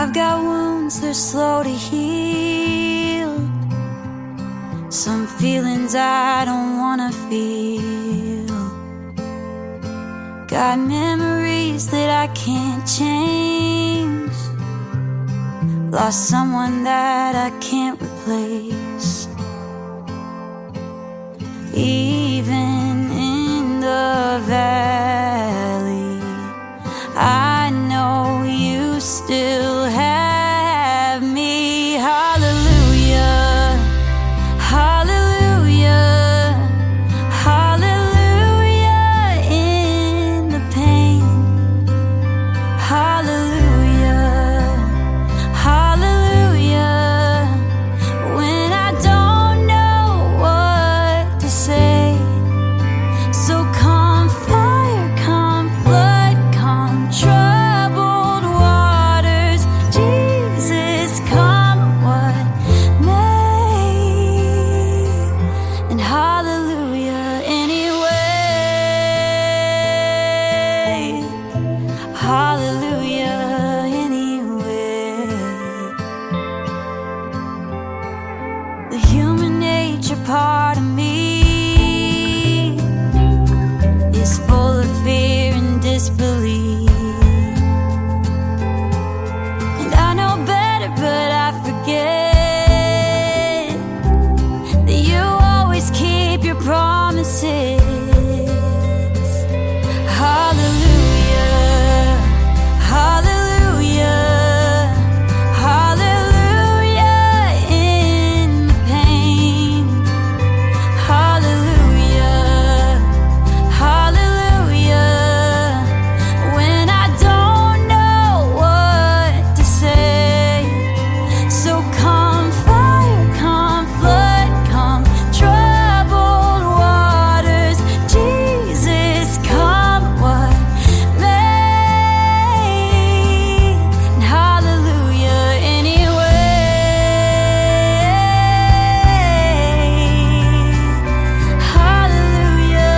I've got wounds, they're slow to heal. Some feelings I don't wanna feel. Got memories that I can't change. Lost someone that I can't replace. Even in the valley, I know you still have me. Hallelujah, hallelujah, hallelujah. In the pain, hallelujah, hallelujah. When I don't know what to say, so come fire, come flood, come troubled waters, Jesus, come what may. And hallelujah anyway, hallelujah anyway. The human nature part of me is full of fear and disbelief. And I know better, but I forget that you always keep your promises. Hallelujah, hallelujah, hallelujah. In the pain, hallelujah, hallelujah. When I don't know what to say, so come fire, come flood, come troubled waters, Jesus, come what may. And hallelujah anyway, hallelujah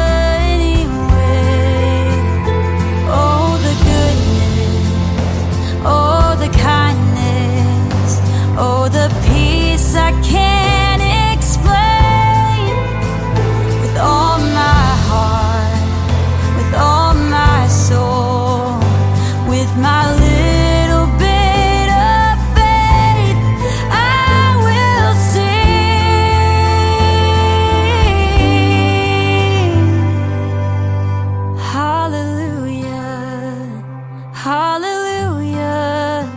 anyway. Oh, the goodness, oh, the kindness, oh, the peace I can't explain. With all my heart, with all my soul, with my little bit of faith, I will sing. Hallelujah, hallelujah,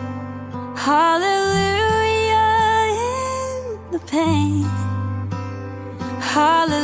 hallelujah. In the pain, hallelujah.